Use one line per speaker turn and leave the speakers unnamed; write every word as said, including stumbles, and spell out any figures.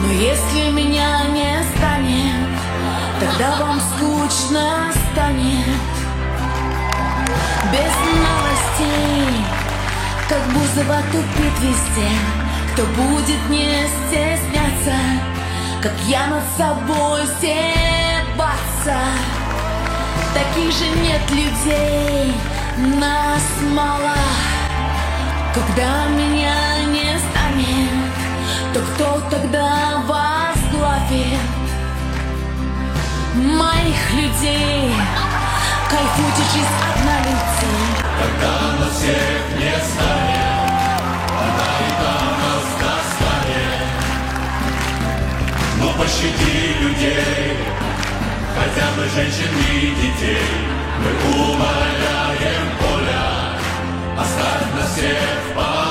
если меня не станет, тогда вам скучно станет. Без новостей, как Бузова тупит везде. Кто будет не стесняться, как я над собой стебаться? Таких же нет людей, нас мало. Когда меня не станет, то кто тогда возглавит моих людей? Кайфуйте, жизнь одна людей.
Когда нас всех не станет, она и там нас достанет. Но пощади людей, хотя бы женщин и детей. Мы умоляем, Оля, оставь нас всех в покое.